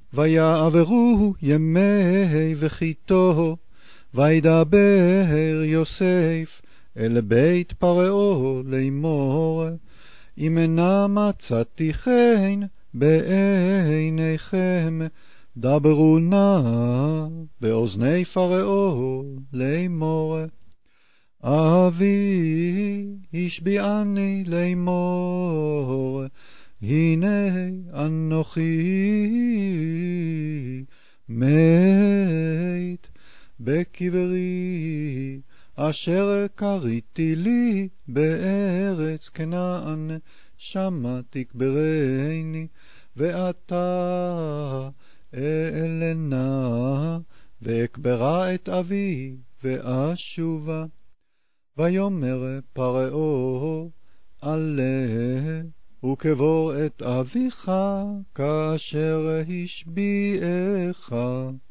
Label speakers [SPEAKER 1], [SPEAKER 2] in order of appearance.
[SPEAKER 1] ויעברו ימי וחיתו, וידבר יוסף אל בית פרעה לאמור, אם אינה מצאתי חן בעיניכם, דברו נא באוזני פרעה לאמור, אבי השביעני לאמור, הנה אנוכי מת בקברי, אשר קריתי לי בארץ כנען, שמה תקברני, ואתה אלנה, ואקברה את אבי ואשובה. ויאמר פרעה, עלה וקבור את אביך כאשר השביעך.